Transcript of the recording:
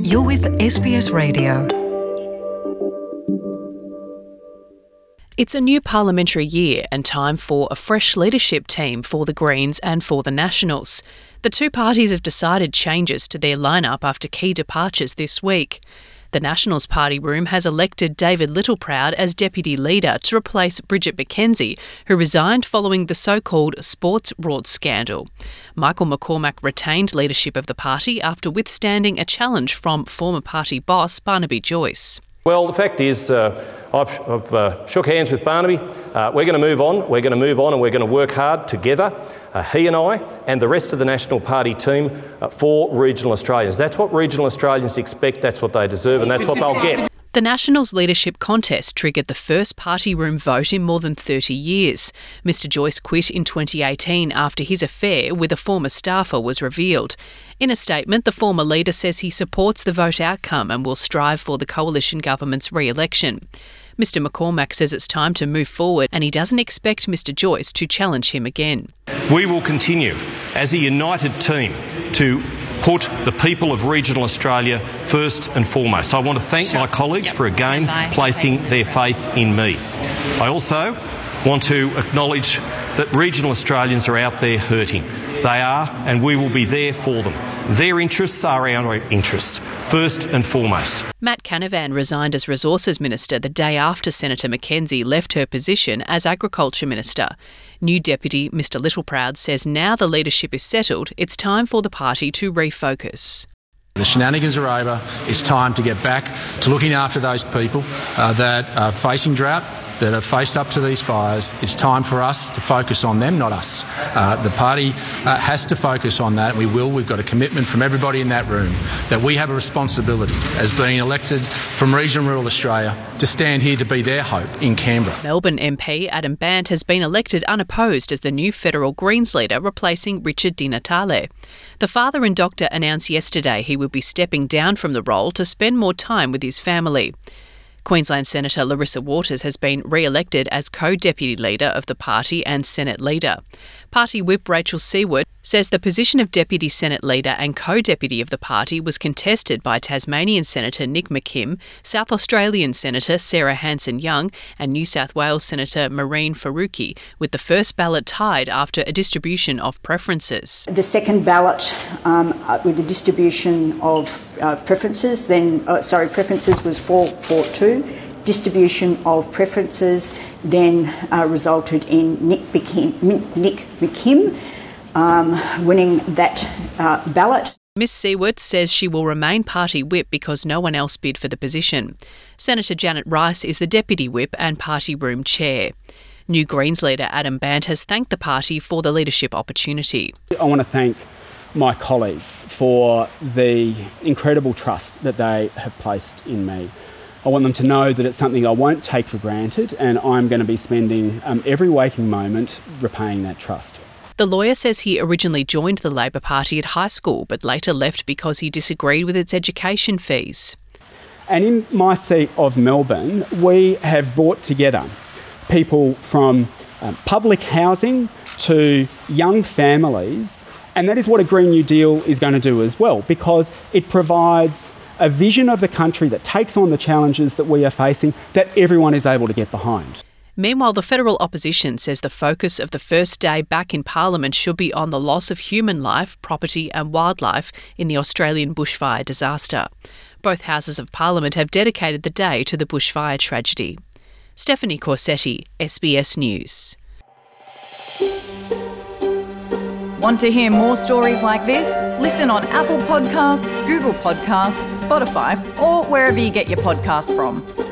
You're with SBS Radio. It's a new parliamentary year and time for a fresh leadership team for the Greens and for the Nationals. The two parties have decided changes to their lineup after key departures this week. The Nationals party room has elected David Littleproud as deputy leader to replace Bridget McKenzie, who resigned following the so-called sports rorts scandal. Michael McCormack retained leadership of the party after withstanding a challenge from former party boss Barnaby Joyce. Well, the fact is, I've shook hands with Barnaby. We're going to move on. We're going to move on and we're going to work hard together, he and I, and the rest of the National Party team for regional Australians. That's what regional Australians expect, that's what they deserve, and that's what they'll get. The Nationals leadership contest triggered the first party room vote in more than 30 years. Mr Joyce quit in 2018 after his affair with a former staffer was revealed. In a statement, the former leader says he supports the vote outcome and will strive for the coalition government's re-election. Mr McCormack says it's time to move forward and he doesn't expect Mr Joyce to challenge him again. We will continue as a united team to put the people of regional Australia first and foremost. I want to thank my colleagues for again placing their faith in me. I also want to acknowledge that regional Australians are out there hurting. They are, and we will be there for them. Their interests are our interests, first and foremost. Matt Canavan resigned as Resources Minister the day after Senator McKenzie left her position as Agriculture Minister. New Deputy Mr Littleproud says now the leadership is settled, it's time for the party to refocus. The shenanigans are over. It's time to get back to looking after those people that are facing drought, that have faced up to these fires. It's time for us to focus on them, not us. The party has to focus on that. We will. We've got a commitment from everybody in that room that we have a responsibility as being elected from regional rural Australia to stand here to be their hope in Canberra. Melbourne MP Adam Bandt has been elected unopposed as the new federal Greens leader, replacing Richard Di Natale. The father and doctor announced yesterday he would be stepping down from the role to spend more time with his family. Queensland Senator Larissa Waters has been re-elected as co-deputy leader of the party and Senate leader. Party whip Rachel Seward says the position of deputy Senate leader and co-deputy of the party was contested by Tasmanian Senator Nick McKim, South Australian Senator Sarah Hanson-Young and New South Wales Senator Mehreen Faruqi, with the first ballot tied after a distribution of preferences. The second ballot with the distribution of preferences, preferences was 4-4-2. Distribution of preferences then resulted in Nick McKim winning that ballot. Ms Seward says she will remain party whip because no one else bid for the position. Senator Janet Rice is the deputy whip and party room chair. New Greens leader Adam Bandt has thanked the party for the leadership opportunity. I want to thank my colleagues for the incredible trust that they have placed in me. I want them to know that it's something I won't take for granted and I'm going to be spending every waking moment repaying that trust. The lawyer says he originally joined the Labor Party at high school but later left because he disagreed with its education fees. And in my seat of Melbourne, we have brought together people from public housing to young families, and that is what a Green New Deal is going to do as well, because it provides a vision of the country that takes on the challenges that we are facing, that everyone is able to get behind. Meanwhile, the federal opposition says the focus of the first day back in Parliament should be on the loss of human life, property and wildlife in the Australian bushfire disaster. Both houses of Parliament have dedicated the day to the bushfire tragedy. Stephanie Corsetti, SBS News. Want to hear more stories like this? Listen on Apple Podcasts, Google Podcasts, Spotify, or wherever you get your podcasts from.